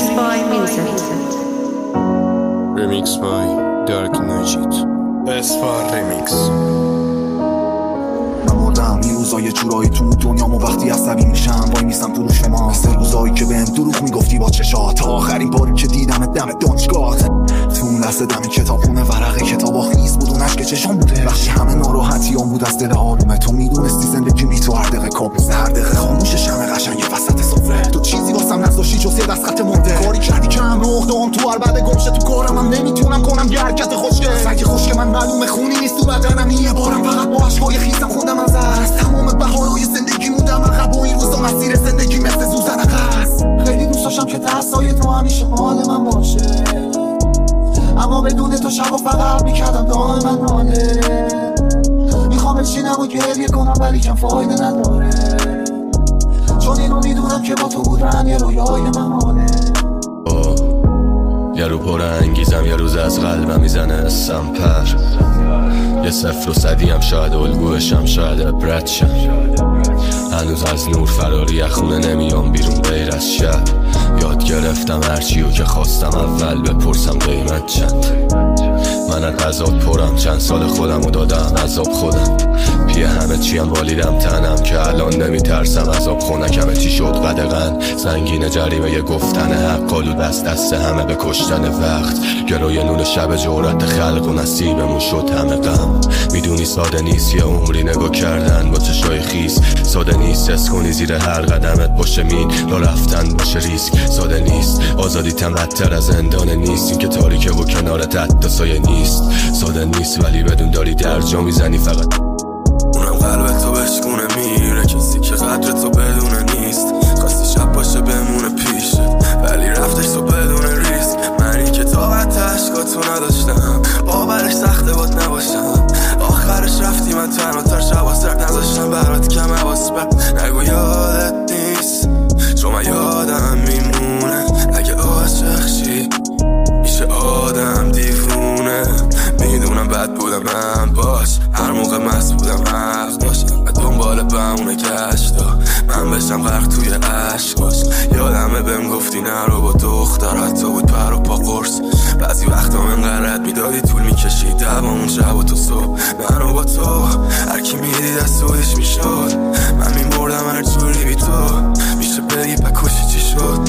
by Music. Remix by Dark Najit. اسفار ریمیکس. نمردم این روزای جورایی تو دنیامو وقتی عصبی میشم وای میستم تو روش ما مثل روزایی که بهم دروغ میگفتی با چشات تا آخرین باری که دیدم دم دانشگاهت تو اون لحظه دم کتابخونه ورقه کتابا خیس بود اون اشک چشام بوده وقتی همه ناراحتیام بود از دل آرومه تو میدونستی زندگی بی تو هر دقیقه کابوس هر دقیقه خاموش شمع قشنگ وسط سفره تو چیزی واسم نذاشتی جز یه دست خط مرده کاری کردی که هم نقدام تو هر بعد گمشه تو کارم هم نمیتونم کنم یه حرکت خوشگل سگ خشک من معلومه خونی نیست تو بدنم یه بارم فقط با اشکای خیسم خوندم از تمام بهارهای زندگی موندم عقب و این روزا مسیر زندگی مثل سوزن قص خیلی دوست داشتم که دستای تو همیشه مال من باشه اما بدون تو شب و فقط میکردم دائما ناله میخوام بشینم و گریه کنم ولی کم فایده نداره چون اینو میدونم که با تو بودن یه رویای من ماله یه رو پر انگیزم یه روز از قلبم میزنه سمپر یه 0 و 100 هم شاید الگوشم شاید عبرت شم هنوز از نور فراری خونه نمیام بیرون غیر از شب یاد گرفتم هرچیو که خواستم اول بپرسم قیمت چند من از عذاب پرم چند سال خودمو دادم عذاب خودم پیه همه چیم والیدم تنم که الان نمیترسم عذاب خونکمه چی شد قدغن زنگین جریمه یه گفتن حق آلود دست همه به کشتن وقت گروی نون شب جورت خلق و نصیبمون شد همه غم میدونی ساده نیست یه عمری نگاه کردن با چشای خیس ساده نیست حس کنی زیر هر قدمت باشه مین را رفتن باشه ریسک ساده نیست آزادی تم بدتر از زندان نیست این که تاریکه و کنارت حتی سایه نیست ساده نیست ولی بدون داری درجا میزنی فقط اونم قلب تو بشکونه میره کسی که قدر تو بدونه نیست خواستی شب باشه بمونه پیشه ولی رفتش تو بدون ریسک منی که طاقت عشقاتو نداشتم باورش سخته باد نباشم آخرش رفتی من تنها تر شب و سرک نذاشتم برات کم حواس نگو یادت نیست چون من یادم میمونه اگه عاشق شی میشه آدم دیوونه میدونم بد بودم من باش هر موقع مست بودم حق داشتم دنبال بمونه گشتا من بشم غرق توی عشق باش یادمه بهم گفتی نرو با دختر حتی بود پر و پا قرص بعضی وقتا من قرد میدادی طول میکشید دوامون شب و تو صبح منو با تو هرکی میدید از سودش میشد من میمردم هر جوری بی تو میشه بگی پا کشی چی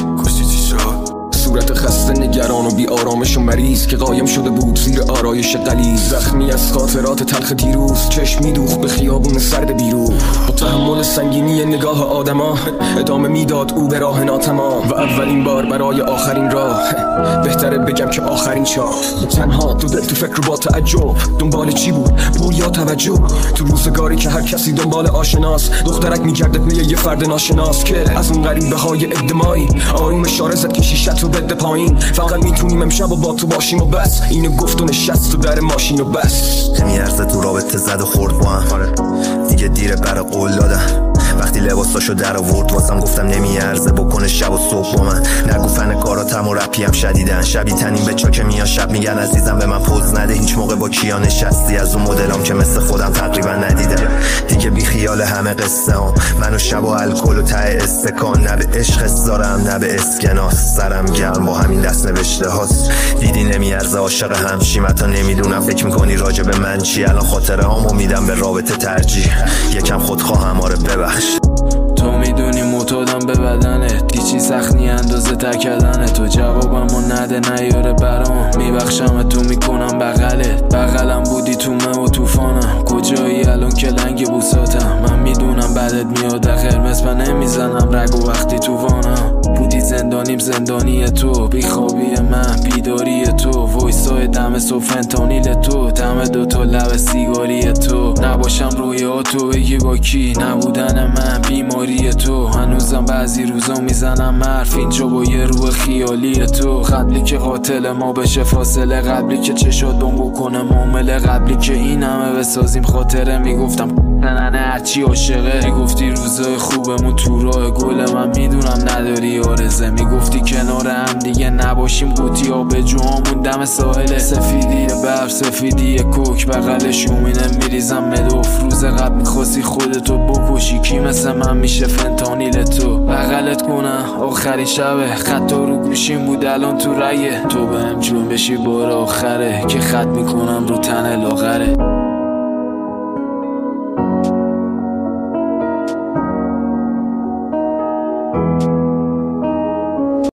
شد صورت خسته نگران و بی آرامش و مریض که قایم شده بود زیر آرایش غلیظ زخمی از خاطرات تلخ دیروز چشم میدوخت به خیابون سرد بیرو با تحمل سنگینی نگاه آدما ادامه میداد او به راه ناتمام و اولین بار برای آخرین راه بهتره بگم که آخرین چاه تنها تو دل تو فکر و با تعجب دنبال چی بود پول یا توجه تو روزگاری که هر کسی دنبال آشناس دخترک میگرده روی یه فرد ناشناس که از اون غریبه های اجتماعی آروم اشاره زد که شیشت رو بده پایین فقط میتونیم امشب و با تو باشیم و بس اینو گفت و نشست تو در ماشین و بس نمیارزه تو رابطه زد و خورد با هم دیگه دیره برا قول دادن وقتی لباساشو در آورد واسم گفتم نمیارزه بکنه شب و صبح با من نگو فن کاراتم و رپی هم شدیدن شبی تنیم به چاک میان شب میگن عزیزم به من پوز نده هیچ موقع با کیا نشستی از اون مدلام که مثل خودم تقریبا ندیدم دیگه بی خیال همه قصه هم منو شب و الکل و ته استکان نه به عشق دارم نه به اسکناس سرم گرم با همین دست نوشته هاست دیدی نمیارزه عاشق همشیم حتی نمیدونم فکر میکنی راجع به من چی الان خاطره هامو میدم به رابطه ترجیح یکم خودخواهم آره ببخش تو میدونی معتادم به بدنت هیچی سخت نی اندازه تکردنه تو جوابمو نده نیاره برام میبخشم تو میکنم بغلم بودی تو من و توفانم کجایی الان که لنگ بوساتم من میدونم بدت میاد قرمز من نمیزنم رگو وقتی تو وانم بودی زندانیم زندانی تو بیخوابی من بیداری تو وایسای دم فنتانیل تو دم دوتا لب سیگاری تو نباشم روی تو بگی با کی نبودن من بیماری تو هنوزم بعضی روزا میزنم حرف اینجا با یه روح خیالی تو قبلی که قاتل ما بشه فاصله قبلی که چشادون بکنه معامله قبلی که این همه بسازیم خاطره میگفتم نه هرچی عاشقه میگفتی روزای خوبمون تو راه گل من میدونم نداری آرزه روزه میگفتی کنار هم دیگه نباشیم قوطی ها به جوامون دم ساحل سفیدی برف سفیدی کوک بغل شومینه میریزم مدوف روز قبل میخواستی خودتو بکشی کی مثل من میشه فنتانیل تو بغلت کنم آخرین شبه خط رو گوشیم بود الان تو رگه تو بهم جون بشی بار آخره که خط میکنم رو تن لاغره